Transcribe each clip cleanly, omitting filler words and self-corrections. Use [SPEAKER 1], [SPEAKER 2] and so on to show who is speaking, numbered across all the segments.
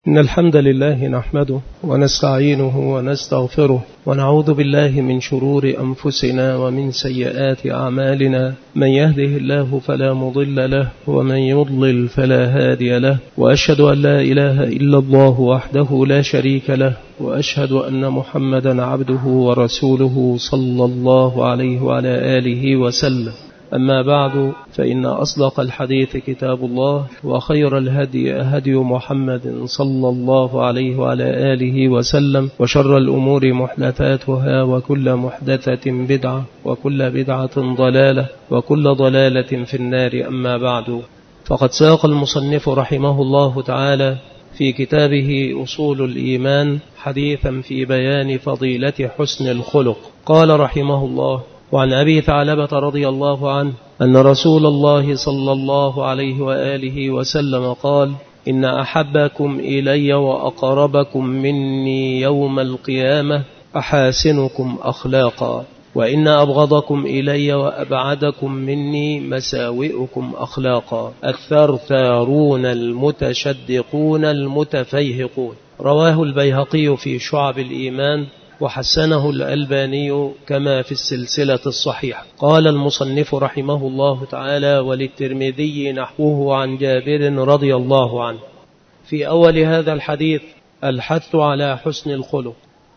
[SPEAKER 1] إن الحمد لله نحمده ونستعينه ونستغفره ونعوذ بالله من شرور أنفسنا ومن سيئات أعمالنا. من يهده الله فلا مضل له ومن يضلل فلا هادي له، وأشهد أن لا إله إلا الله وحده لا شريك له، وأشهد أن محمدا عبده ورسوله صلى الله عليه وعلى آله وسلم. أما بعد، فإن أصدق الحديث كتاب الله، وخير الهدي هدي محمد صلى الله عليه وعلى آله وسلم، وشر الأمور محدثاتها، وكل محدثة بدعة، وكل بدعة ضلالة، وكل ضلالة في النار. أما بعد، فقد ساق المصنف رحمه الله تعالى في كتابه أصول الإيمان حديثا في بيان فضيلة حسن الخلق. قال رحمه الله: وعن أبي ثعلبة رضي الله عنه أن رسول الله صلى الله عليه وآله وسلم قال: إن أحبكم إلي وأقربكم مني يوم القيامة أحاسنكم أخلاقا، وإن أبغضكم إلي وأبعدكم مني مساوئكم أخلاقا، الثرثارون المتشدقون المتفيهقون. رواه البيهقي في شعب الإيمان، وحسنه الألباني كما في السلسلة الصحيحة. قال المصنف رحمه الله تعالى: وللترمذي نحوه عن جابر رضي الله عنه. في أول هذا الحديث الحث على حسن الخلق،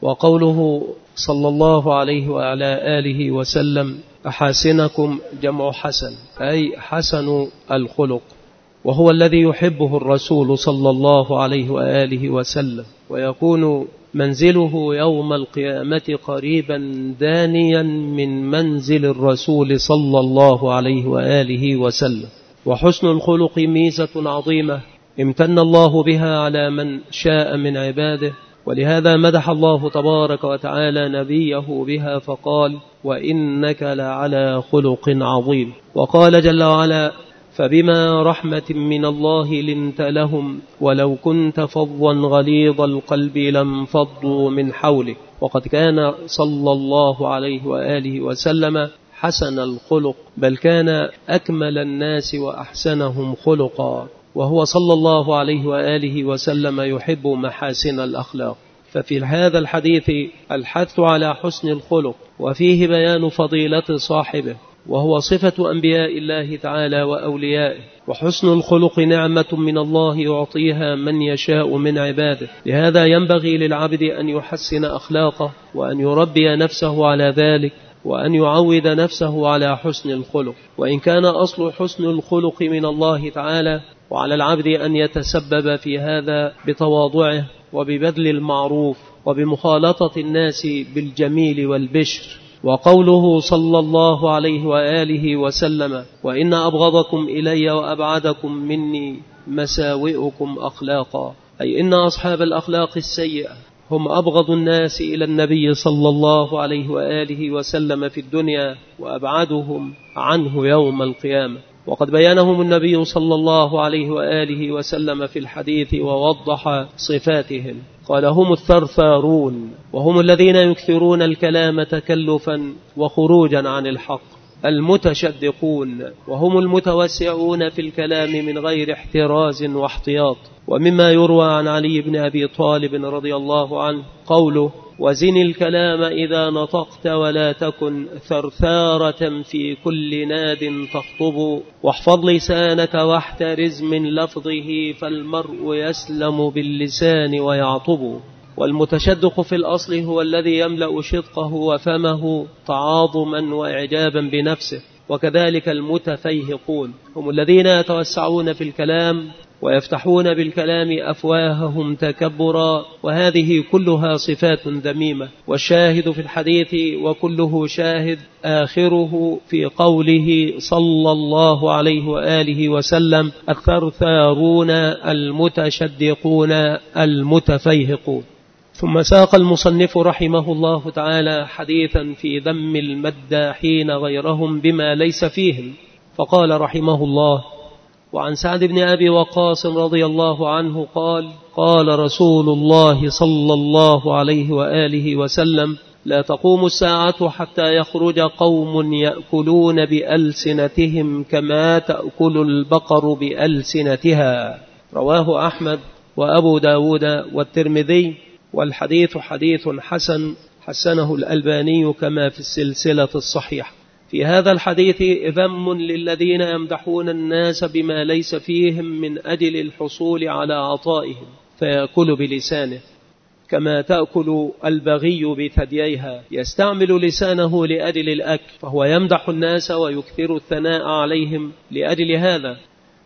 [SPEAKER 1] وقوله صلى الله عليه وعلى آله وسلم: أحاسنكم جمع حسن، أي حسن الخلق، وهو الذي يحبه الرسول صلى الله عليه وآله وسلم، ويكون منزله يوم القيامة قريبا دانيا من منزل الرسول صلى الله عليه وآله وسلم. وحسن الخلق ميزة عظيمة امتن الله بها على من شاء من عباده، ولهذا مدح الله تبارك وتعالى نبيه بها فقال: وإنك لعلى خلق عظيم. وقال جل وعلا: فبما رحمة من الله لنت لهم ولو كنت فظا غليظ القلب لانفضوا من حولك. وقد كان صلى الله عليه وآله وسلم حسن الخلق، بل كان أكمل الناس وأحسنهم خلقا، وهو صلى الله عليه وآله وسلم يحب محاسن الأخلاق. ففي هذا الحديث الحث على حسن الخلق، وفيه بيان فضيلة صاحبه، وهو صفة أنبياء الله تعالى وأوليائه. وحسن الخلق نعمة من الله يعطيها من يشاء من عباده، لهذا ينبغي للعبد أن يحسن أخلاقه، وأن يربي نفسه على ذلك، وأن يعود نفسه على حسن الخلق. وإن كان أصل حسن الخلق من الله تعالى، وعلى العبد أن يتسبب في هذا بتواضعه، وببذل المعروف، وبمخالطة الناس بالجميل والبشر. وقوله صلى الله عليه وآله وسلم: وإن أبغضكم إلي وأبعدكم مني مساوئكم أخلاقا، أي إن أصحاب الأخلاق السيئة هم أبغض الناس إلى النبي صلى الله عليه وآله وسلم في الدنيا، وأبعدهم عنه يوم القيامة. وقد بيانهم النبي صلى الله عليه وآله وسلم في الحديث ووضح صفاتهم. قال: هم الثرثارون، وهم الذين يكثرون الكلام تكلفا وخروجا عن الحق. المتشدقون، وهم المتوسعون في الكلام من غير احتراز واحتياط. ومما يروى عن علي بن أبي طالب رضي الله عنه قوله: وزن الكلام إذا نطقت ولا تكن ثرثارة في كل ناد تخطب، واحفظ لسانك واحترز من لفظه فالمرء يسلم باللسان ويعطب. والمتشدق في الأصل هو الذي يملأ شدقه وفمه تعاظما وإعجابا بنفسه. وكذلك المتفيهقون هم الذين يتوسعون في الكلام ويفتحون بالكلام أفواههم تكبرا، وهذه كلها صفات ذميمة. والشاهد في الحديث وكله شاهد آخره في قوله صلى الله عليه وآله وسلم: الثرثارون المتشدقون المتفيهقون. ثم ساق المصنف رحمه الله تعالى حديثا في ذم المداحين غيرهم بما ليس فيهم، فقال رحمه الله: وعن سعد بن أبي وقاص رضي الله عنه قال: قال رسول الله صلى الله عليه وآله وسلم: لا تقوم الساعة حتى يخرج قوم يأكلون بألسنتهم كما تأكل البقر بألسنتها. رواه أحمد وأبو داود والترمذي، والحديث حديث حسن حسنه الألباني كما في السلسلة الصحيحة. في هذا الحديث ذم للذين يمدحون الناس بما ليس فيهم من أجل الحصول على عطائهم، فيأكل بلسانه كما تأكل البغي بثدييها، يستعمل لسانه لأجل الأكل، فهو يمدح الناس ويكثر الثناء عليهم لأجل هذا،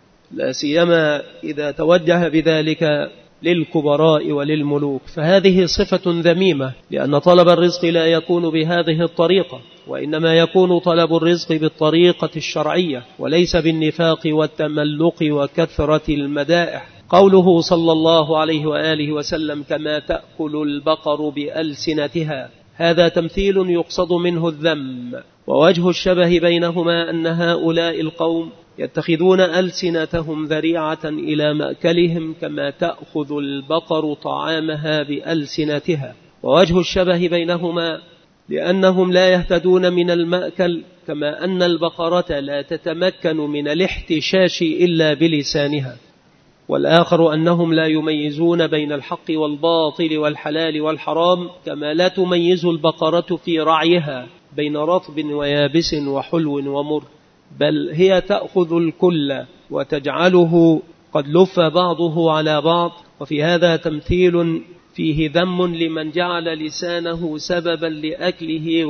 [SPEAKER 1] لا سيما إذا توجه بذلك للكبراء وللملوك، فهذه صفة ذميمة، لأن طلب الرزق لا يكون بهذه الطريقة، وإنما يكون طلب الرزق بالطريقة الشرعية، وليس بالنفاق والتملق وكثرة المدائح. قوله صلى الله عليه وآله وسلم كما تأكل البقر بألسنتها، هذا تمثيل يقصد منه الذم، ووجه الشبه بينهما أن هؤلاء القوم يتخذون ألسنتهم ذريعة إلى مأكلهم كما تأخذ البقر طعامها بألسنتها، ووجه الشبه بينهما لأنهم لا يهتدون من المأكل كما أن البقرة لا تتمكن من الاحتشاش إلا بلسانها، والآخر أنهم لا يميزون بين الحق والباطل والحلال والحرام كما لا تميز البقرة في رعيها بين رطب ويابس وحلو ومر، بل هي تأخذ الكل وتجعله قد لف بعضه على بعض. وفي هذا تمثيل فيه ذم لمن جعل لسانه سببا لأكله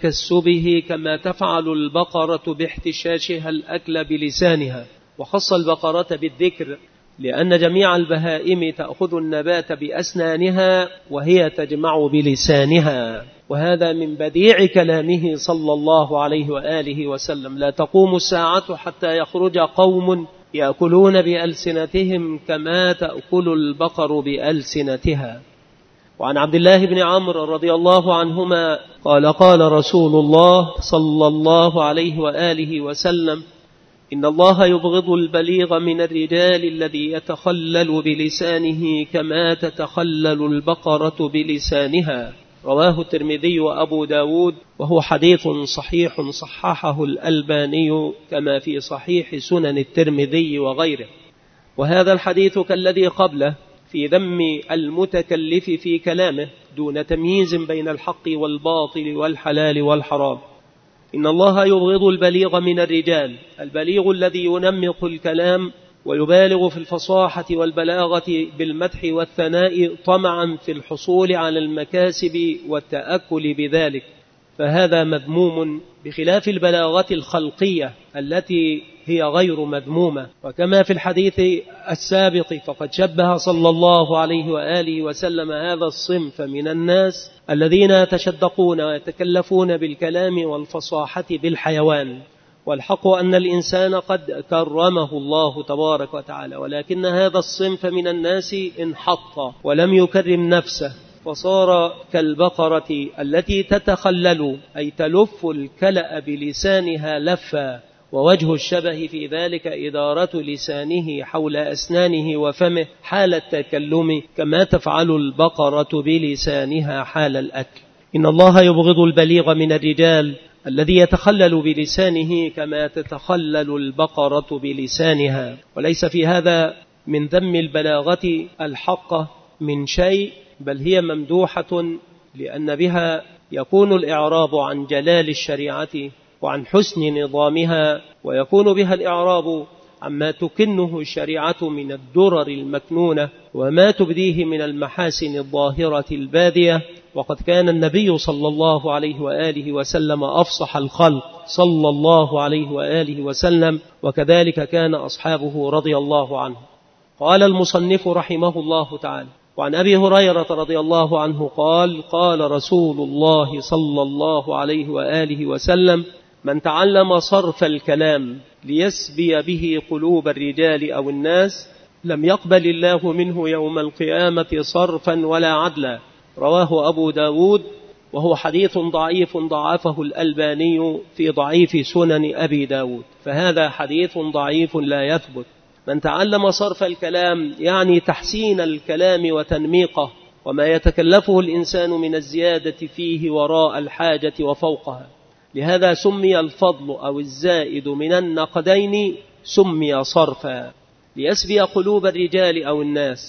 [SPEAKER 1] وتكسبه كما تفعل البقرة باحتشاشها الأكل بلسانها، وخص البقرة بالذكر لأن جميع البهائم تأخذ النبات بأسنانها وهي تجمع بلسانها، وهذا من بديع كلامه صلى الله عليه وآله وسلم: لا تقوم الساعة حتى يخرج قوم يأكلون بألسنتهم كما تأكل البقر بألسنتها. وعن عبد الله بن عمرو رضي الله عنهما قال: قال رسول الله صلى الله عليه وآله وسلم: إن الله يبغض البليغ من الرجال الذي يتخلل بلسانه كما تتخلل البقرة بلسانها. رواه الترمذي وأبو داود، وهو حديث صحيح صححه الألباني كما في صحيح سنن الترمذي وغيره. وهذا الحديث كالذي قبله في ذم المتكلف في كلامه دون تمييز بين الحق والباطل والحلال والحرام. إن الله يبغض البليغ من الرجال، البليغ الذي ينمق الكلام ويبالغ في الفصاحة والبلاغة بالمدح والثناء طمعا في الحصول على المكاسب والتأكل بذلك، فهذا مذموم، بخلاف البلاغة الخلقية التي هي غير مذمومة. وكما في الحديث السابق فقد شبه صلى الله عليه وآله وسلم هذا الصنف من الناس الذين يتشدقون ويتكلفون بالكلام والفصاحة بالحيوان، والحق أن الإنسان قد كرمه الله تبارك وتعالى، ولكن هذا الصنف من الناس انحط ولم يكرم نفسه، فصار كالبقرة التي تتخلل أي تلف الكلأ بلسانها لفا. ووجه الشبه في ذلك إدارة لسانه حول أسنانه وفمه حال التكلم كما تفعل البقرة بلسانها حال الأكل. إن الله يبغض البليغ من الرجال الذي يتخلل بلسانه كما تتخلل البقرة بلسانها، وليس في هذا من ذم البلاغة الحقة من شيء، بل هي ممدوحة لأن بها يكون الإعراب عن جلال الشريعة وعن حسن نظامها، ويكون بها الإعراب عما تكنه الشريعة من الدرر المكنونة وما تبديه من المحاسن الظاهرة البادية. وقد كان النبي صلى الله عليه وآله وسلم أفصح الخلق صلى الله عليه وآله وسلم، وكذلك كان أصحابه رضي الله عنه. قال المصنف رحمه الله تعالى: وعن أبي هريرة رضي الله عنه قال: قال رسول الله صلى الله عليه وآله وسلم: من تعلم صرف الكلام ليسبي به قلوب الرجال أو الناس لم يقبل الله منه يوم القيامة صرفا ولا عدلا. رواه أبو داود، وهو حديث ضعيف ضعفه الألباني في ضعيف سنن أبي داود، فهذا حديث ضعيف لا يثبت. من تعلم صرف الكلام يعني تحسين الكلام وتنميقه وما يتكلفه الإنسان من الزيادة فيه وراء الحاجة وفوقها. لهذا سمي الفضل أو الزائد من النقدين سمي صرفا، ليسبي قلوب الرجال أو الناس،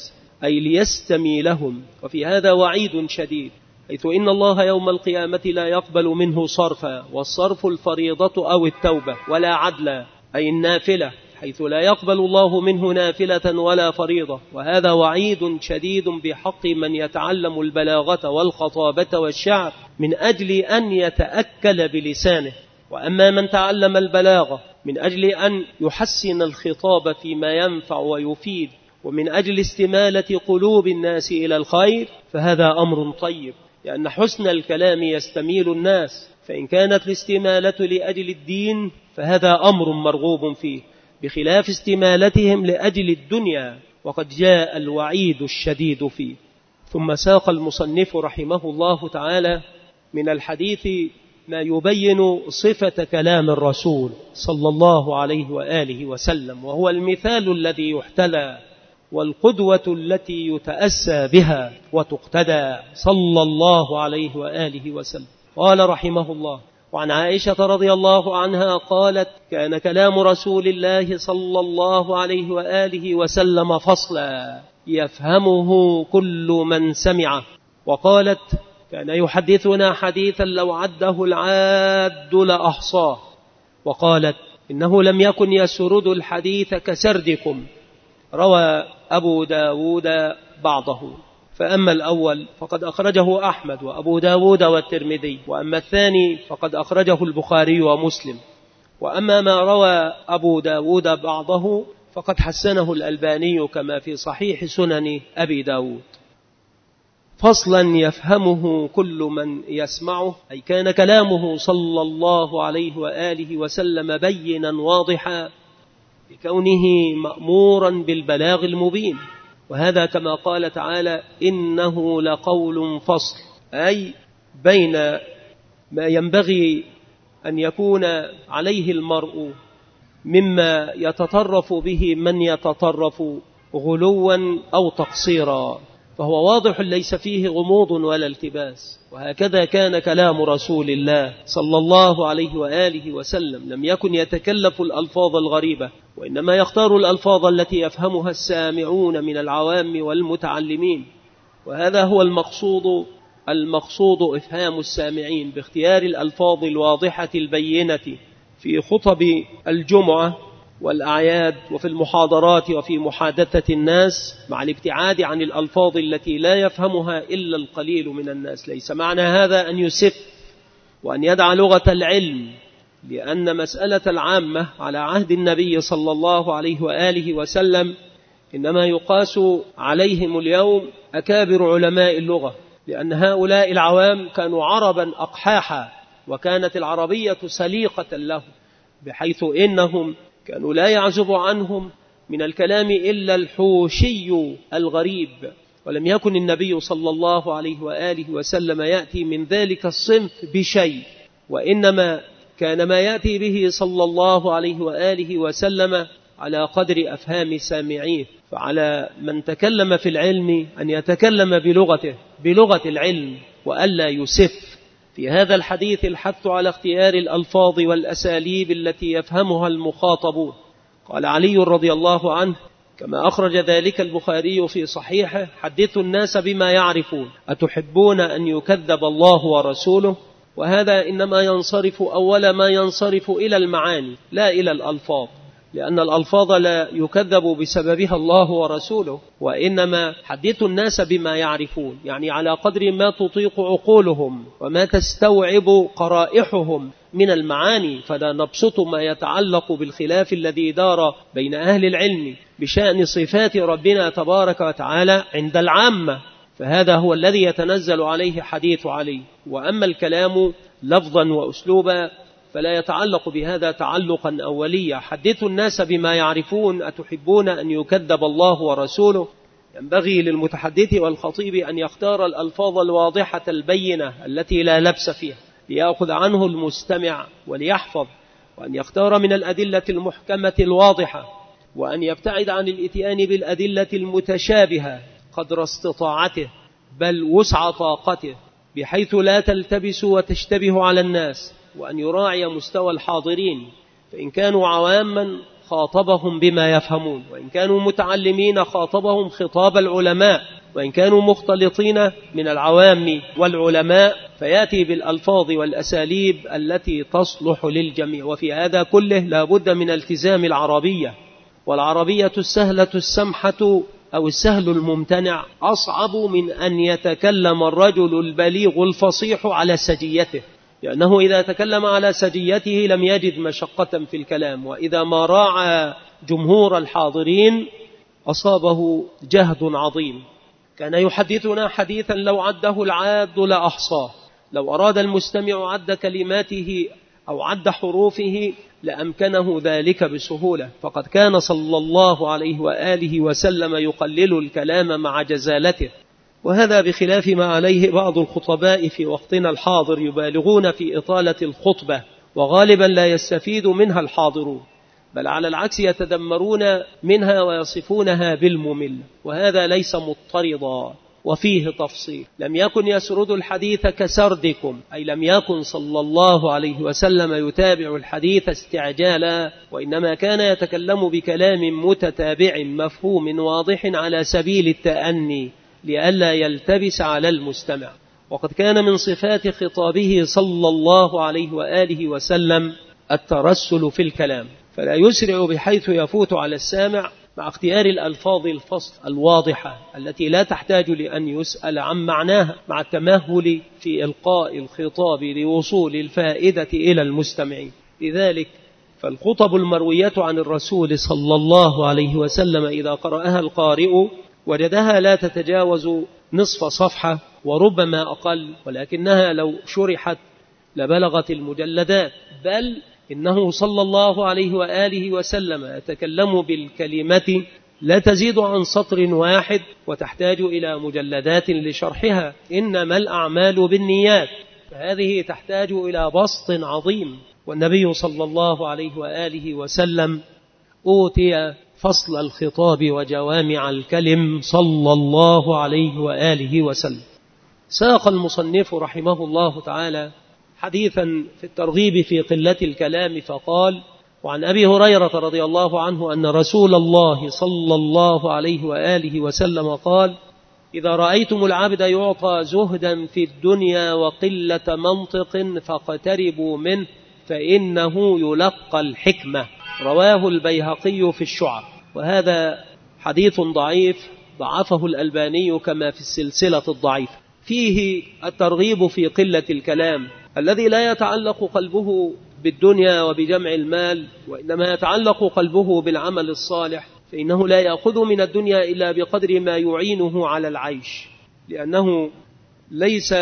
[SPEAKER 1] أي ليستمي لهم. وفي هذا وعيد شديد، حيث إن الله يوم القيامة لا يقبل منه صرفا، والصرف الفريضة أو التوبة، ولا عدلا أي النافلة، حيث لا يقبل الله منه نافلة ولا فريضة. وهذا وعيد شديد بحق من يتعلم البلاغة والخطابة والشعر من أجل أن يتأكل بلسانه. وأما من تعلم البلاغة من أجل أن يحسن الخطاب فيما ينفع ويفيد، ومن أجل استمالة قلوب الناس إلى الخير، فهذا أمر طيب، لأن حسن الكلام يستميل الناس. فإن كانت الاستمالة لأجل الدين فهذا أمر مرغوب فيه، بخلاف استمالتهم لأجل الدنيا، وقد جاء الوعيد الشديد فيه. ثم ساق المصنف رحمه الله تعالى من الحديث ما يبين صفة كلام الرسول صلى الله عليه وآله وسلم، وهو المثال الذي يحتلى والقدوة التي يتأسى بها وتقتدى صلى الله عليه وآله وسلم. قال رحمه الله: وعن عائشة رضي الله عنها قالت: كان كلام رسول الله صلى الله عليه وآله وسلم فصلا يفهمه كل من سمعه. وقالت: كان يحدثنا حديثا لو عده العاد لأحصاه. وقالت: إنه لم يكن يسرد الحديث كسردكم. روى أبو داود بعضه. فأما الأول فقد أخرجه أحمد وأبو داود والترمذي، وأما الثاني فقد أخرجه البخاري ومسلم. وأما ما روى أبو داود بعضه فقد حسنه الألباني كما في صحيح سنن أبي داود. فصلا يفهمه كل من يسمعه، أي كان كلامه صلى الله عليه وآله وسلم بينا واضحا بكونه مأمورا بالبلاغ المبين. وهذا كما قال تعالى: إنه لقول فصل، أي بين ما ينبغي أن يكون عليه المرء مما يتطرف به من يتطرف غلوا أو تقصيرا، فهو واضح ليس فيه غموض ولا التباس. وهكذا كان كلام رسول الله صلى الله عليه وآله وسلم، لم يكن يتكلف الألفاظ الغريبة، وإنما يختار الألفاظ التي يفهمها السامعون من العوام والمتعلمين. وهذا هو المقصود إفهام السامعين باختيار الألفاظ الواضحة البينة في خطب الجمعة والأعياد وفي المحاضرات وفي محادثة الناس، مع الابتعاد عن الألفاظ التي لا يفهمها إلا القليل من الناس. ليس معنى هذا أن يسف وأن يدع لغة العلم، لأن مسألة العامة على عهد النبي صلى الله عليه وآله وسلم إنما يقاس عليهم اليوم أكابر علماء اللغة، لأن هؤلاء العوام كانوا عربا أقحاحا، وكانت العربية سليقة لهم، بحيث إنهم كانوا لا يعزب عنهم من الكلام إلا الحوشي الغريب. ولم يكن النبي صلى الله عليه وآله وسلم يأتي من ذلك الصنف بشيء، وإنما كان ما يأتي به صلى الله عليه وآله وسلم على قدر أفهام سامعيه. فعلى من تكلم في العلم أن يتكلم بلغة العلم وألا يسف. في هذا الحديث الحث على اختيار الألفاظ والأساليب التي يفهمها المخاطبون. قال علي رضي الله عنه كما أخرج ذلك البخاري في صحيحه: حدثوا الناس بما يعرفون، أتحبون أن يكذب الله ورسوله؟ وهذا إنما ينصرف أول ما ينصرف إلى المعاني لا إلى الألفاظ، لأن الألفاظ لا يكذب بسببها الله ورسوله، وإنما حدثوا الناس بما يعرفون، يعني على قدر ما تطيق عقولهم وما تستوعب قرائحهم من المعاني. فلا نبسط ما يتعلق بالخلاف الذي دار بين أهل العلم بشأن صفات ربنا تبارك وتعالى عند العامة، فهذا هو الذي يتنزل عليه حديث علي. وأما الكلام لفظا وأسلوبا فلا يتعلق بهذا تعلقا أوليا. حدثوا الناس بما يعرفون، أتحبون أن يكذب الله ورسوله؟ ينبغي للمتحدث والخطيب أن يختار الألفاظ الواضحة البينة التي لا لبس فيها ليأخذ عنه المستمع وليحفظ، وأن يختار من الأدلة المحكمة الواضحة، وأن يبتعد عن الإتيان بالأدلة المتشابهة قدر استطاعته بل وسع طاقته، بحيث لا تلتبس وتشتبه على الناس، وأن يراعي مستوى الحاضرين، فإن كانوا عواما خاطبهم بما يفهمون، وإن كانوا متعلمين خاطبهم خطاب العلماء، وإن كانوا مختلطين من العوام والعلماء فيأتي بالألفاظ والأساليب التي تصلح للجميع. وفي هذا كله لا بد من التزام العربية، والعربية السهلة السمحة أو السهل الممتنع أصعب من أن يتكلم الرجل البليغ الفصيح على سجيته، لأنه إذا تكلم على سجيته لم يجد مشقة في الكلام، وإذا ما راعى جمهور الحاضرين أصابه جهد عظيم. كان يحدثنا حديثا لو عده العاد لأحصاه، لو أراد المستمع عد كلماته أو عد حروفه لأمكنه ذلك بسهولة، فقد كان صلى الله عليه وآله وسلم يقلل الكلام مع جزالته، وهذا بخلاف ما عليه بعض الخطباء في وقتنا الحاضر، يبالغون في إطالة الخطبة وغالبا لا يستفيد منها الحاضرون، بل على العكس يتدمرون منها ويصفونها بالممل، وهذا ليس مضطردا وفيه تفصيل. لم يكن يسرد الحديث كسردكم، أي لم يكن صلى الله عليه وسلم يتابع الحديث استعجالا، وإنما كان يتكلم بكلام متتابع مفهوم واضح على سبيل التأني لئلا يلتبس على المستمع. وقد كان من صفات خطابه صلى الله عليه وآله وسلم الترسل في الكلام، فلا يسرع بحيث يفوت على السامع، مع اختيار الألفاظ الفصل الواضحة التي لا تحتاج لأن يسأل عن معناها، مع التمهل في إلقاء الخطاب لوصول الفائدة إلى المستمعين. لذلك فالخطب المروية عن الرسول صلى الله عليه وسلم إذا قرأها القارئ وجدها لا تتجاوز نصف صفحة وربما أقل، ولكنها لو شرحت لبلغت المجلدات، بل إنه صلى الله عليه وآله وسلم يتكلم بالكلمة لا تزيد عن سطر واحد وتحتاج إلى مجلدات لشرحها، إنما الأعمال بالنيات، فهذه تحتاج إلى بسط عظيم. والنبي صلى الله عليه وآله وسلم أوتي فصل الخطاب وجوامع الكلم صلى الله عليه وآله وسلم. ساق المصنف رحمه الله تعالى حديثا في الترغيب في قلة الكلام فقال: وعن أبي هريرة رضي الله عنه أن رسول الله صلى الله عليه وآله وسلم قال: إذا رأيتم العبد يعطى زهدا في الدنيا وقلة منطق فاقتربوا منه فإنه يلقى الحكمة. رواه البيهقي في الشعب. وهذا حديث ضعيف ضعفه الألباني كما في السلسلة الضعيفة. فيه الترغيب في قلة الكلام الذي لا يتعلق قلبه بالدنيا وبجمع المال، وإنما يتعلق قلبه بالعمل الصالح، فإنه لا يأخذ من الدنيا إلا بقدر ما يعينه على العيش، لأنه ليس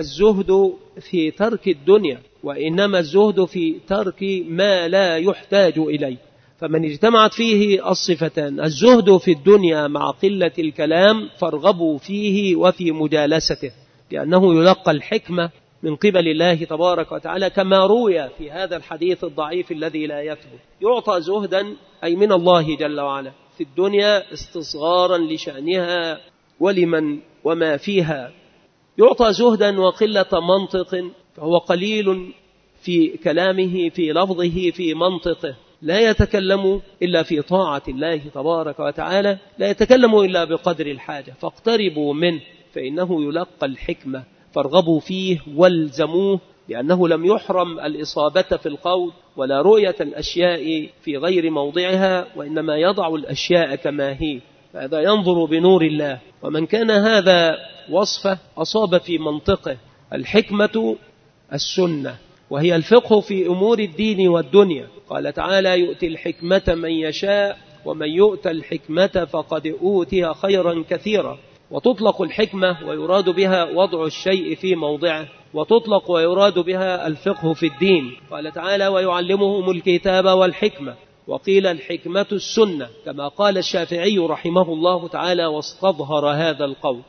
[SPEAKER 1] الزهد في ترك الدنيا، وإنما الزهد في ترك ما لا يحتاج إليه. فمن اجتمعت فيه الصفتان الزهد في الدنيا مع قلة الكلام فارغبوا فيه وفي مجالسته، لأنه يلقى الحكمة من قبل الله تبارك وتعالى، كما روي في هذا الحديث الضعيف الذي لا يثبت. يعطى زهدا أي من الله جل وعلا في الدنيا استصغارا لشأنها ولمن وما فيها. يعطى زهدا وقلة منطق، فهو قليل في كلامه في لفظه في منطقه، لا يتكلم إلا في طاعة الله تبارك وتعالى، لا يتكلم إلا بقدر الحاجة. فاقتربوا منه فإنه يلقى الحكمة، فارغبوا فيه والزموه، لأنه لم يحرم الإصابة في القول ولا رؤية الأشياء في غير موضعها، وإنما يضع الأشياء كما هي، فهذا ينظر بنور الله. ومن كان هذا وصفه أصاب في منطقه. الحكمة السنة، وهي الفقه في أمور الدين والدنيا. قال تعالى: يؤتي الحكمة من يشاء ومن يؤت الحكمة فقد أوتي خيرا كثيرا. وتطلق الحكمة ويراد بها وضع الشيء في موضعه، وتطلق ويراد بها الفقه في الدين. قال تعالى: ويعلمهم الكتاب والحكمة. وقيل الحكمة السنة، كما قال الشافعي رحمه الله تعالى واستظهر هذا القول.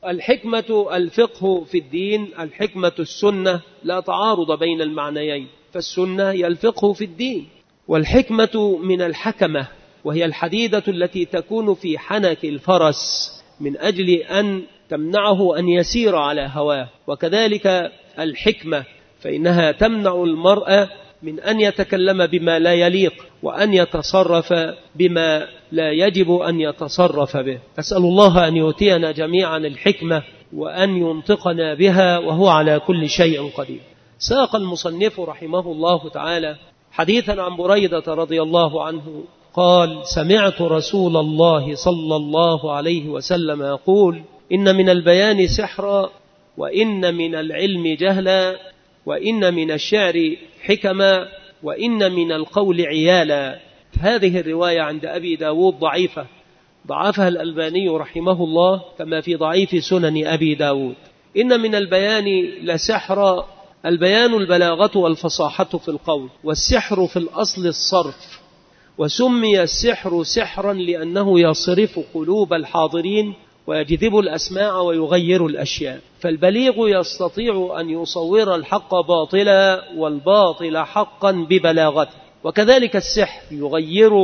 [SPEAKER 1] الحكمة الفقه في الدين، الحكمة السنة، لا تعارض بين المعنيين، فالسنة هي الفقه في الدين. والحكمة من الحكمة، وهي الحديدة التي تكون في حنك الفرس من أجل أن تمنعه أن يسير على هواه. وكذلك الحكمة فإنها تمنع المرء من أن يتكلم بما لا يليق وأن يتصرف بما لا يجب أن يتصرف به. أسأل الله أن يؤتينا جميعا الحكمة وأن ينطقنا بها وهو على كل شيء قدير. ساق المصنف رحمه الله تعالى حديثا عن بريدة رضي الله عنه قال: سمعت رسول الله صلى الله عليه وسلم يقول: إن من البيان سحرا، وإن من العلم جهلا، وإن من الشعر حكما، وإن من القول عيالا. هذه الرواية عند أبي داود ضعيفة، ضعفها الألباني رحمه الله كما في ضعيف سنن أبي داود. إن من البيان لسحرا، البيان البلاغة والفصاحة في القول، والسحر في الأصل الصرف، وسمي السحر سحرا لأنه يصرف قلوب الحاضرين ويجذب الأسماع ويغير الأشياء. فالبليغ يستطيع أن يصور الحق باطلا والباطل حقا ببلاغته، وكذلك السحر يغير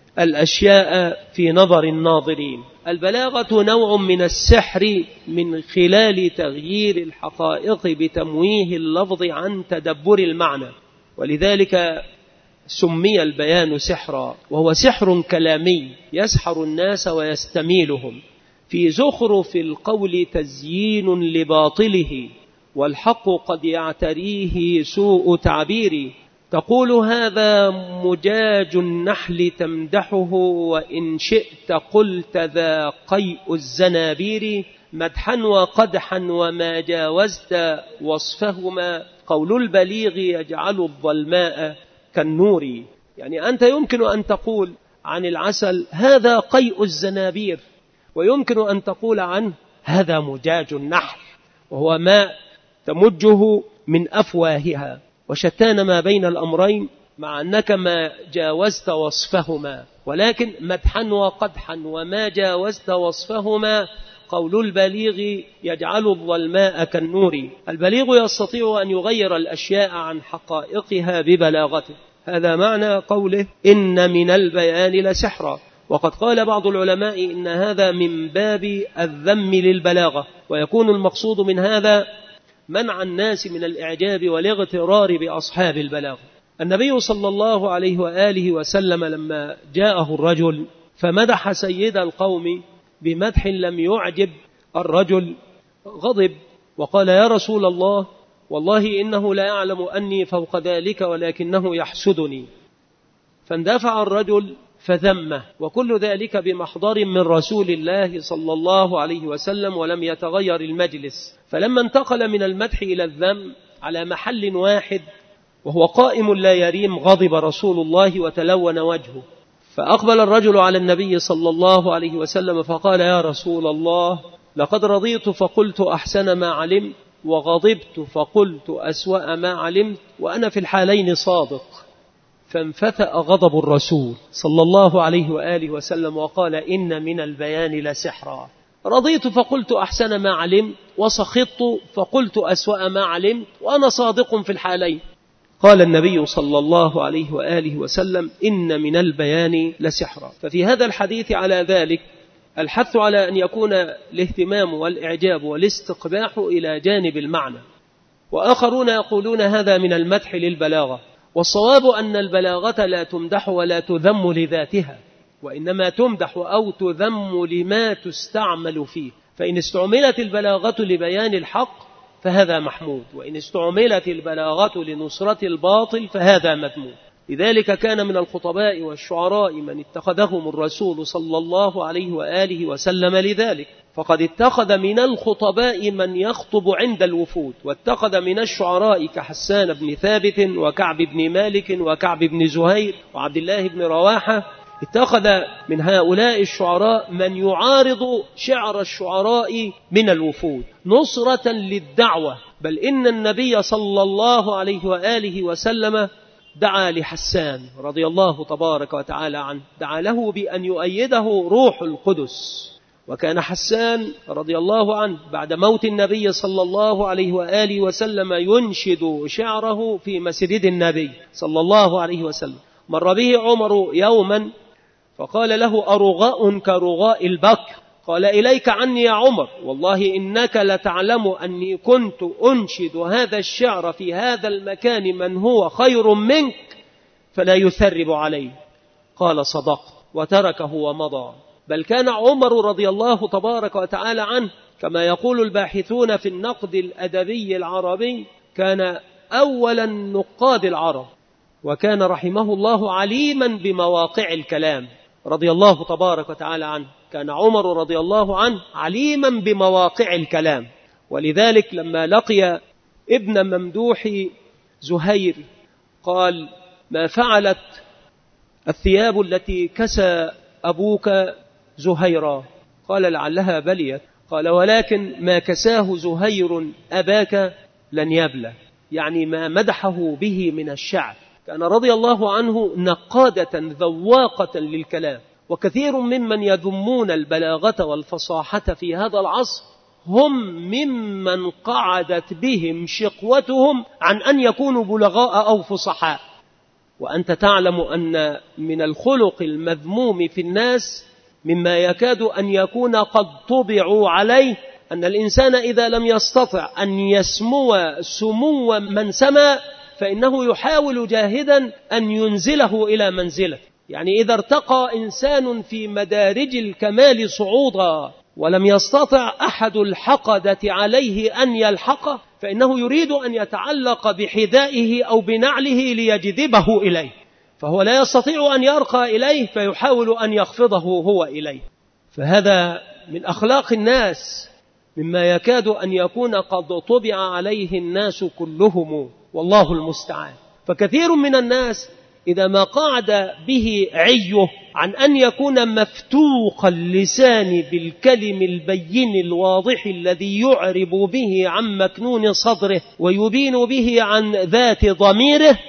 [SPEAKER 1] الأشياء في نظر الناظرين. البلاغة نوع من السحر من خلال تغيير الحقائق بتمويه اللفظ عن تدبر المعنى، ولذلك سمي البيان سحرا، وهو سحر كلامي يسحر الناس ويستميلهم. في زخرف القول تزيين لباطله، والحق قد يعتريه سوء تعبير. تقول هذا مجاج النحل تمدحه، وإن شئت قلت ذا قيء الزنابير. مدحا وقدحا وما جاوزت وصفهما، قول البليغ يجعل الظلماء كالنور. يعني أنت يمكن أن تقول عن العسل هذا قيء الزنابير، ويمكن أن تقول عنه هذا مجاج النحل، وهو ماء تمجه من أفواهها، وشتان ما بين الأمرين مع أنك ما جاوزت وصفهما. ولكن مدحا وقدحا وما جاوزت وصفهما، قول البليغ يجعل الظلماء كالنور. البليغ يستطيع أن يغير الأشياء عن حقائقها ببلاغته. هذا معنى قوله إن من البيان لسحرا. وقد قال بعض العلماء إن هذا من باب الذم للبلاغة، ويكون المقصود من هذا منع الناس من الإعجاب والاغترار بأصحاب البلاغة. النبي صلى الله عليه وآله وسلم لما جاءه الرجل فمدح سيد القوم بمدح لم يعجب الرجل غضب وقال: يا رسول الله، والله إنه لا يعلم أني فوق ذلك ولكنه يحسدني. فاندفع الرجل فذمه، وكل ذلك بمحضر من رسول الله صلى الله عليه وسلم، ولم يتغير المجلس. فلما انتقل من المدح إلى الذم على محل واحد وهو قائم لا يريم، غضب رسول الله وتلون وجهه. فأقبل الرجل على النبي صلى الله عليه وسلم فقال: يا رسول الله، لقد رضيت فقلت أحسن ما علمت، وغضبت فقلت أسوأ ما علمت، وأنا في الحالين صادق. فانفتأ غضب الرسول صلى الله عليه وآله وسلم وقال: إن من البيان لسحرا. رضيت فقلت أحسن ما علمت، وسخطت فقلت أسوأ ما علمت، وأنا صادق في الحالين. قال النبي صلى الله عليه وآله وسلم: إن من البيان لسحرا. ففي هذا الحديث على ذلك الحث على أن يكون الاهتمام والإعجاب والاستقباح إلى جانب المعنى. وآخرون يقولون هذا من المدح للبلاغة، والصواب أن البلاغة لا تمدح ولا تذم لذاتها، وإنما تمدح أو تذم لما تستعمل فيه. فإن استعملت البلاغة لبيان الحق فهذا محمود، وإن استعملت البلاغة لنصرة الباطل فهذا مذموم. لذلك كان من الخطباء والشعراء من اتخذهم الرسول صلى الله عليه وآله وسلم لذلك. فقد اتخذ من الخطباء من يخطب عند الوفود، واتخذ من الشعراء كحسان بن ثابت وكعب بن مالك وكعب بن زهير وعبد الله بن رواحة. اتخذ من هؤلاء الشعراء من يعارض شعر الشعراء من الوفود نصرة للدعوة. بل إن النبي صلى الله عليه وآله وسلم دعا لحسان رضي الله تبارك وتعالى عنه، دعا له بأن يؤيده روح القدس. وكان حسان رضي الله عنه بعد موت النبي صلى الله عليه وآله وسلم ينشد شعره في مسجد النبي صلى الله عليه وسلم. مر به عمر يوما فقال له: أرغاء كرغاء البكر؟ قال إليك عني يا عمر، والله إنك لتعلم أني كنت أنشد هذا الشعر في هذا المكان من هو خير منك فلا يثرب عليه. قال صدق، وتركه ومضى. بل كان عمر رضي الله تبارك وتعالى عنه كما يقول الباحثون في النقد الأدبي العربي كان أول النقاد العرب، وكان رحمه الله عليما بمواقع الكلام رضي الله تبارك وتعالى عنه. كان عمر رضي الله عنه عليما بمواقع الكلام، ولذلك لما لقي ابن ممدوح زهير قال: ما فعلت الثياب التي كسى أبوك زهيرا؟ قال: لعلها بليت. قال: ولكن ما كساه زهير أباك لن يبلى، يعني ما مدحه به من الشعر. كان رضي الله عنه نقادة ذواقة للكلام. وكثير ممن يذمون البلاغة والفصاحة في هذا العصر هم ممن قعدت بهم شقوتهم عن أن يكونوا بلغاء أو فصحاء. وأنت تعلم أن من الخلق المذموم في الناس مما يكاد أن يكون قد طبعوا عليه أن الإنسان إذا لم يستطع أن يسمو سمو من سمى فإنه يحاول جاهدا أن ينزله إلى منزله. يعني إذا ارتقى إنسان في مدارج الكمال صعودا ولم يستطع أحد الحقدة عليه أن يلحقه فإنه يريد أن يتعلق بحذائه أو بنعله ليجذبه إليه، فهو لا يستطيع أن يرقى إليه فيحاول أن يخفضه هو إليه. فهذا من أخلاق الناس مما يكاد أن يكون قد طبع عليه الناس كلهم، والله المستعان. فكثير من الناس إذا ما قعد به عيه عن أن يكون مفتوق اللسان بالكلم البين الواضح الذي يعرب به عن مكنون صدره ويبين به عن ذات ضميره،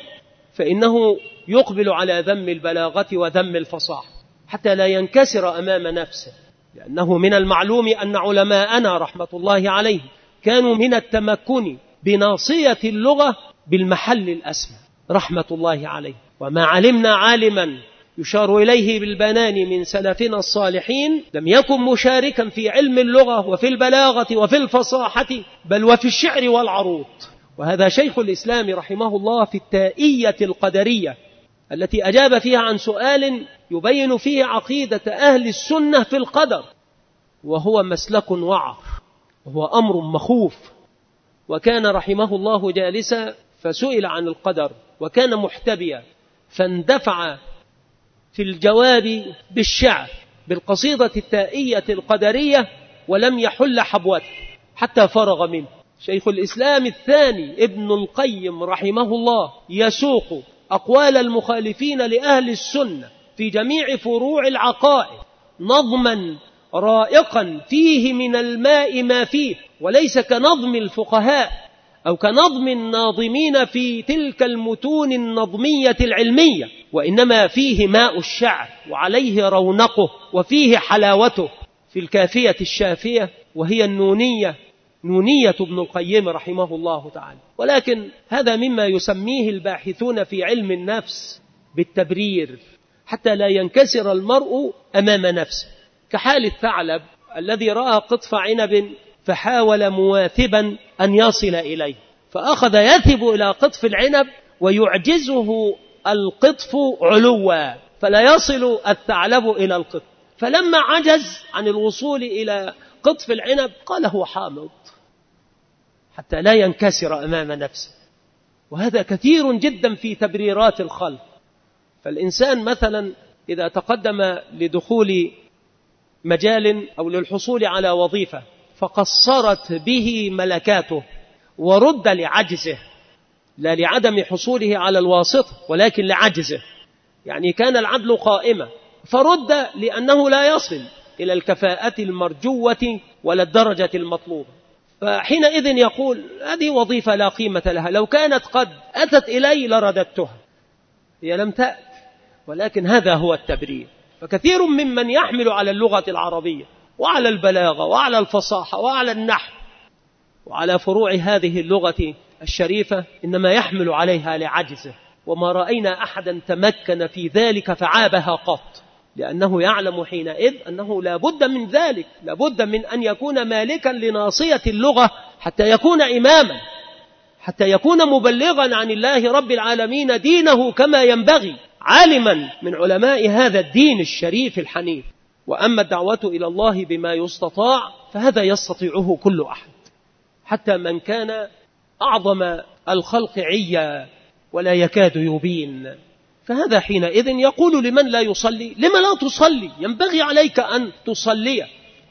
[SPEAKER 1] فإنه يقبل على ذم البلاغة وذم الفصاحة حتى لا ينكسر أمام نفسه. لأنه من المعلوم أن علماءنا رحمة الله عليه كانوا من التمكن بناصية اللغة بالمحل الأسمى رحمة الله عليه. وما علمنا عالما يشار إليه بالبنان من سلفنا الصالحين لم يكن مشاركا في علم اللغة وفي البلاغة وفي الفصاحة بل وفي الشعر والعروض. وهذا شيخ الإسلام رحمه الله في التائية القدرية التي أجاب فيها عن سؤال يبين فيه عقيدة أهل السنة في القدر، وهو مسلك وعر وهو أمر مخوف. وكان رحمه الله جالسا فسئل عن القدر وكان محتبيا، فاندفع في الجواب بالشعر بالقصيدة التائية القدرية ولم يحل حبوته حتى فرغ منه. شيخ الإسلام الثاني ابن القيم رحمه الله يسوق أقوال المخالفين لأهل السنة في جميع فروع العقائد نظما رائقا فيه من الماء ما فيه، وليس كنظم الفقهاء أو كنظم الناظمين في تلك المتون النظمية العلمية، وإنما فيه ماء الشعر وعليه رونقه وفيه حلاوته. في الكافية الشافية وهي النونية، نونية ابن القيم رحمه الله تعالى. ولكن هذا مما يسميه الباحثون في علم النفس بالتبرير حتى لا ينكسر المرء أمام نفسه، كحال الثعلب الذي رأى قطف عنب فحاول مواثبا أن يصل إليه، فأخذ يثب إلى قطف العنب ويعجزه القطف علوا فلا يصل الثعلب إلى القطف، فلما عجز عن الوصول إلى قطف العنب قال هو حامض حتى لا ينكسر أمام نفسه. وهذا كثير جدا في تبريرات الخلق. فالإنسان مثلا إذا تقدم لدخول مجال أو للحصول على وظيفة فقصرت به ملكاته ورد لعجزه، لا لعدم حصوله على الواسطة ولكن لعجزه، يعني كان العدل قائمة فرد لأنه لا يصل إلى الكفاءة المرجوة ولا الدرجة المطلوبة، فحينئذ يقول هذه وظيفة لا قيمة لها، لو كانت قد أتت إلي لرددتها، هي لم تأت. ولكن هذا هو التبرير. فكثير ممن يحمل على اللغة العربية وعلى البلاغة وعلى الفصاحة وعلى النحو وعلى فروع هذه اللغة الشريفة إنما يحمل عليها لعجزه، وما رأينا أحدا تمكن في ذلك فعابها قط، لأنه يعلم حينئذ أنه لا بد من ذلك، لا بد من أن يكون مالكا لناصية اللغة حتى يكون إماما، حتى يكون مبلغا عن الله رب العالمين دينه كما ينبغي، عالما من علماء هذا الدين الشريف الحنيف. وأما الدعوة إلى الله بما يستطاع فهذا يستطيعه كل أحد، حتى من كان أعظم الخلق عيا ولا يكاد يبين، فهذا حينئذ يقول لمن لا يصلي: لم لا تصلي؟ ينبغي عليك أن تصلي،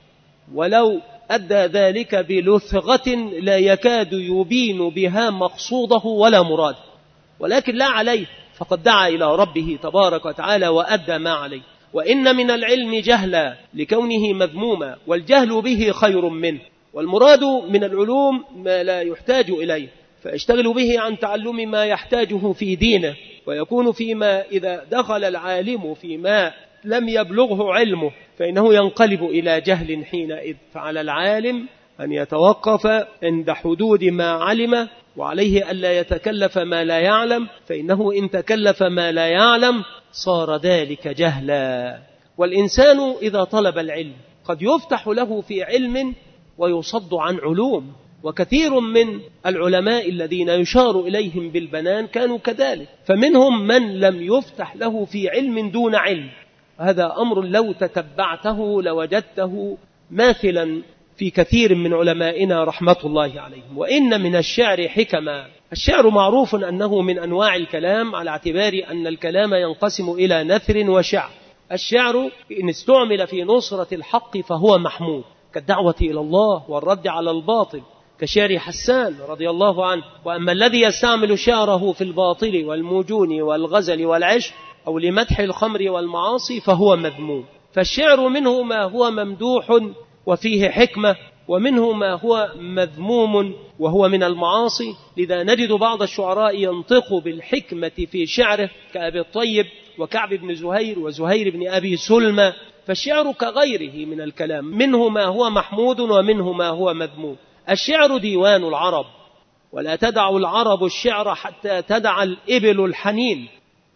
[SPEAKER 1] ولو أدى ذلك بلثغة لا يكاد يبين بها مقصوده ولا مراده، ولكن لا عليه، فقد دعا إلى ربه تبارك وتعالى وأدى ما عليه. وإن من العلم جهلا لكونه مذموما، والجهل به خير منه، والمراد من العلوم ما لا يحتاج إليه، فيشتغل به عن تعلم ما يحتاجه في دينه، ويكون فيما إذا دخل العالم فيما لم يبلغه علمه فإنه ينقلب إلى جهل حينئذ. فعلى العالم أن يتوقف عند حدود ما علم، وعليه ألا يتكلف ما لا يعلم، فإنه إن تكلف ما لا يعلم صار ذلك جهلا. والإنسان إذا طلب العلم قد يفتح له في علم ويصد عن علوم، وكثير من العلماء الذين يشار إليهم بالبنان كانوا كذلك، فمنهم من لم يفتح له في علم دون علم. هذا أمر لو تتبعته لوجدته ماثلا في كثير من علمائنا رحمة الله عليهم. وإن من الشعر حكما. الشعر معروف أنه من أنواع الكلام، على اعتبار أن الكلام ينقسم إلى نثر وشعر. الشعر إن استعمل في نصرة الحق فهو محمود، كالدعوة إلى الله والرد على الباطل، كشعر حسان رضي الله عنه. وأما الذي يستعمل شعره في الباطل والمجون والغزل والعشق أو لمدح الخمر والمعاصي فهو مذموم. فالشعر منه ما هو ممدوح وفيه حكمة، ومنه ما هو مذموم وهو من المعاصي. لذا نجد بعض الشعراء ينطق بالحكمة في شعره كأبي الطيب وكعب بن زهير وزهير بن أبي سلمى. فالشعر كغيره من الكلام، منه ما هو محمود ومنه ما هو مذموم. الشعر ديوان العرب، ولا تدع العرب الشعر حتى تدع الإبل الحنين.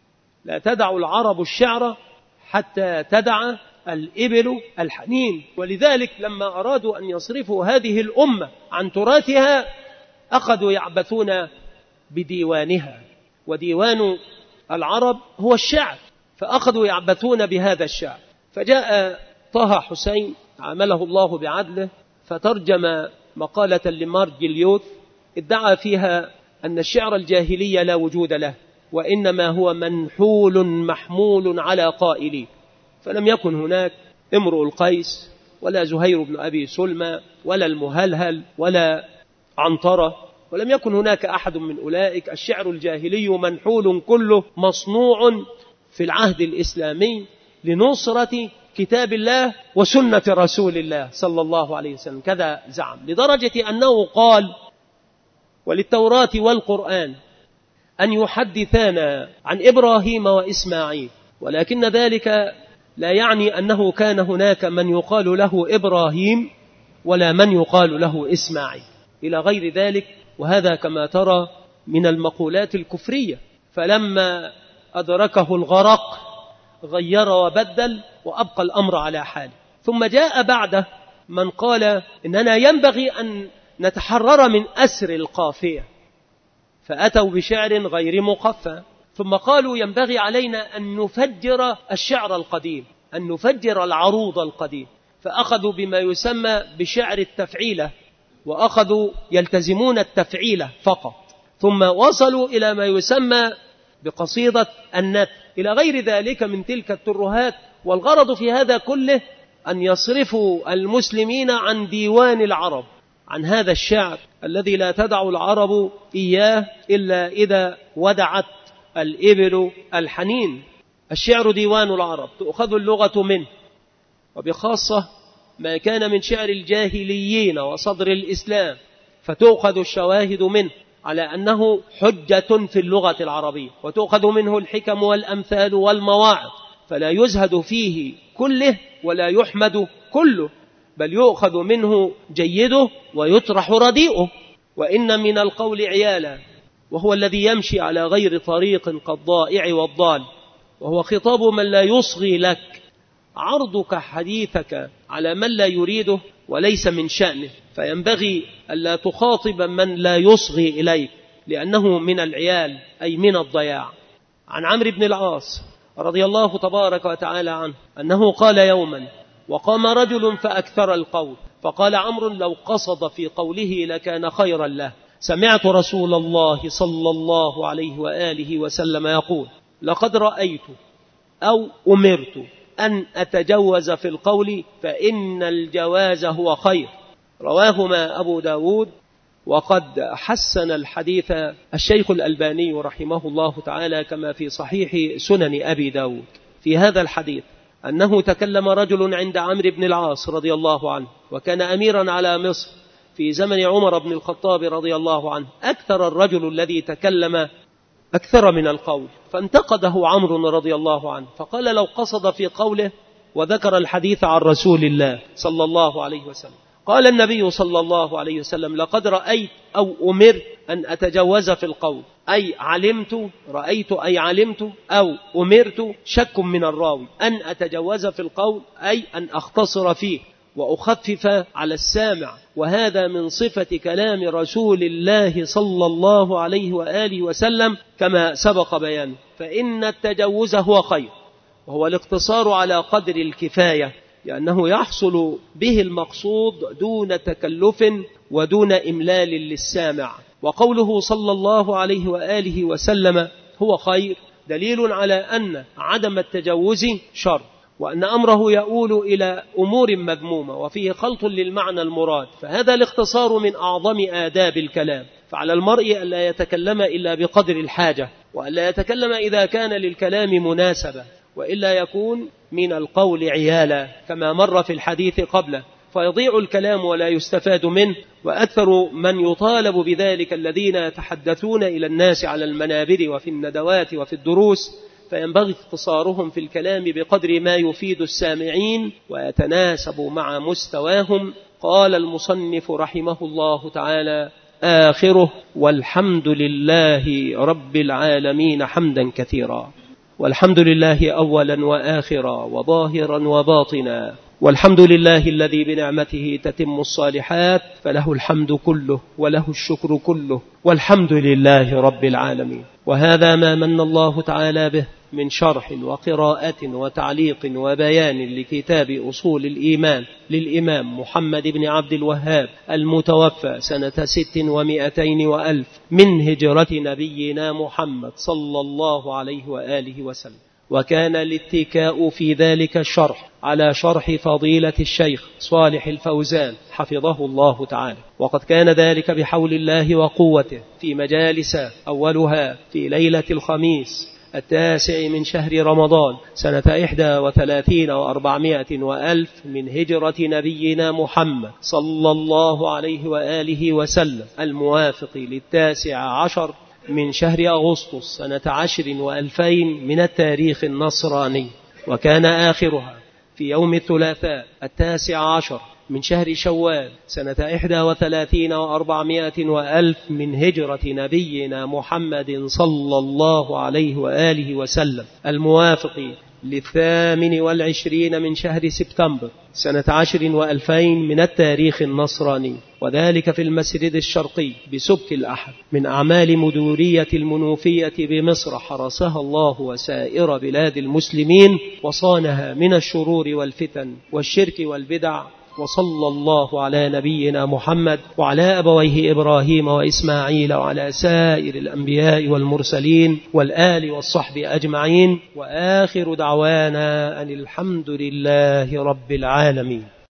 [SPEAKER 1] لا تدع العرب الشعر حتى تدع الإبل الحنين. ولذلك لما أرادوا أن يصرفوا هذه الأمة عن تراثها أخذوا يعبثون بديوانها، وديوان العرب هو الشعر، فأخذوا يعبثون بهذا الشعر. فجاء طه حسين عامله الله بعدله فترجم مقالة لمارجليوث ادعى فيها أن الشعر الجاهلي لا وجود له، وإنما هو منحول محمول على قائليه. فلم يكن هناك امرؤ القيس ولا زهير بن أبي سلمى ولا المهلهل ولا عنترة، ولم يكن هناك أحد من أولئك. الشعر الجاهلي منحول كله مصنوع في العهد الإسلامي لنصرة كتاب الله وسنة رسول الله صلى الله عليه وسلم، كذا زعم، لدرجة أنه قال: وللتوراة والقرآن أن يحدثانا عن إبراهيم وإسماعيل، ولكن ذلك لا يعني أنه كان هناك من يقال له إبراهيم ولا من يقال له إسماعيل إلى غير ذلك. وهذا كما ترى من المقولات الكفرية. فلما أدركه الغرق غير وبدل وأبقى الأمر على حاله. ثم جاء بعده من قال إننا ينبغي أن نتحرر من أسر القافية، فأتوا بشعر غير مقفى. ثم قالوا ينبغي علينا أن نفجر الشعر القديم، أن نفجر العروض القديم، فأخذوا بما يسمى بشعر التفعيلة، وأخذوا يلتزمون التفعيلة فقط. ثم وصلوا إلى ما يسمى بقصيدة النثر إلى غير ذلك من تلك الترهات. والغرض في هذا كله أن يصرفوا المسلمين عن ديوان العرب، عن هذا الشعر الذي لا تدع العرب إياه إلا إذا ودعت الإبل الحنين. الشعر ديوان العرب، تؤخذ اللغة منه، وبخاصة ما كان من شعر الجاهليين وصدر الإسلام، فتؤخذ الشواهد منه على أنه حجة في اللغة العربية، وتؤخذ منه الحكم والأمثال والمواعظ، فلا يزهد فيه كله ولا يحمد كله، بل يؤخذ منه جيده ويطرح رديئه. وإن من القول عيالا، وهو الذي يمشي على غير طريق كالضائع والضال، وهو خطاب من لا يصغي لك عرضك حديثك على من لا يريده وليس من شأنه، فينبغي ألا تخاطب من لا يصغي إليك لأنه من العيال أي من الضياع. عن عمرو بن العاص رضي الله تبارك وتعالى عنه أنه قال يوما: وقام رجل فأكثر القول، فقال عمرو: لو قصد في قوله لكان خيرا له. سمعت رسول الله صلى الله عليه وآله وسلم يقول: لقد رأيت أو أمرت أن أتجوز في القول فإن الجواز هو خير. رواهما أبو داود. وقد حسن الحديث الشيخ الألباني رحمه الله تعالى كما في صحيح سنن أبي داود في هذا الحديث أنه تكلم رجل عند عمرو بن العاص رضي الله عنه، وكان أميرا على مصر في زمن عمر بن الخطاب رضي الله عنه. أكثر الرجل الذي تكلم أكثر من القول، فانتقده عمرو رضي الله عنه، فقال: لو قصد في قوله، وذكر الحديث عن رسول الله صلى الله عليه وسلم. قال النبي صلى الله عليه وسلم: لقد رأيت أو أمرت أن أتجوز في القول، أي علمت، رأيت أي علمت، أو أمرت شك من الراوي، أن أتجوز في القول أي أن أختصر فيه وأخفف على السامع، وهذا من صفة كلام رسول الله صلى الله عليه وآله وسلم كما سبق بيانه. فإن التجوز هو خير، وهو الاقتصار على قدر الكفاية، لأنه يحصل به المقصود دون تكلف ودون إملال للسامع. وقوله صلى الله عليه وآله وسلم هو خير دليل على أن عدم التجوز شر، وأن أمره يؤول إلى أمور مذمومة وفيه خلط للمعنى المراد، فهذا الاختصار من أعظم آداب الكلام. فعلى المرء ألا يتكلم إلا بقدر الحاجة، وألا يتكلم إذا كان للكلام مناسبة، وإلا يكون من القول عيالا كما مر في الحديث قبله، فيضيع الكلام ولا يستفاد منه. وأكثر من يطالب بذلك الذين يتحدثون إلى الناس على المنابر وفي الندوات وفي الدروس، فينبغي اختصارهم في الكلام بقدر ما يفيد السامعين ويتناسب مع مستواهم. قال المصنف رحمه الله تعالى: آخره: والحمد لله رب العالمين حمدا كثيرا. والحمد لله أولا وآخرا وظاهرا وباطنا، والحمد لله الذي بنعمته تتم الصالحات، فله الحمد كله وله الشكر كله، والحمد لله رب العالمين. وهذا ما من الله تعالى به من شرح وقراءة وتعليق وبيان لكتاب أصول الإيمان للإمام محمد بن عبد الوهاب المتوفى سنة 600 من هجرة نبينا محمد صلى الله عليه وآله وسلم. وكان الاتكاء في ذلك الشرح على شرح فضيلة الشيخ صالح الفوزان حفظه الله تعالى، وقد كان ذلك بحول الله وقوته في مجالس، أولها في ليلة الخميس 9 من شهر رمضان سنة 31 و400 من هجرة نبينا محمد صلى الله عليه وآله وسلم، الموافق 19 من شهر أغسطس سنة 10 و2000 من التاريخ النصراني. وكان آخرها في يوم الثلاثاء 19 من شهر شوال سنة 31 و400 من هجرة نبينا محمد صلى الله عليه وآله وسلم، الموافق 28 من شهر سبتمبر سنة 10 و2000 من التاريخ النصراني، وذلك في المسجد الشرقي بسبك الأحد من أعمال مدورية المنوفية بمصر، حرسها الله وسائر بلاد المسلمين وصانها من الشرور والفتن والشرك والبدع. وصلى الله على نبينا محمد وعلى أبويه إبراهيم وإسماعيل وعلى سائر الأنبياء والمرسلين والآل والصحب أجمعين، وآخر دعوانا أن الحمد لله رب العالمين.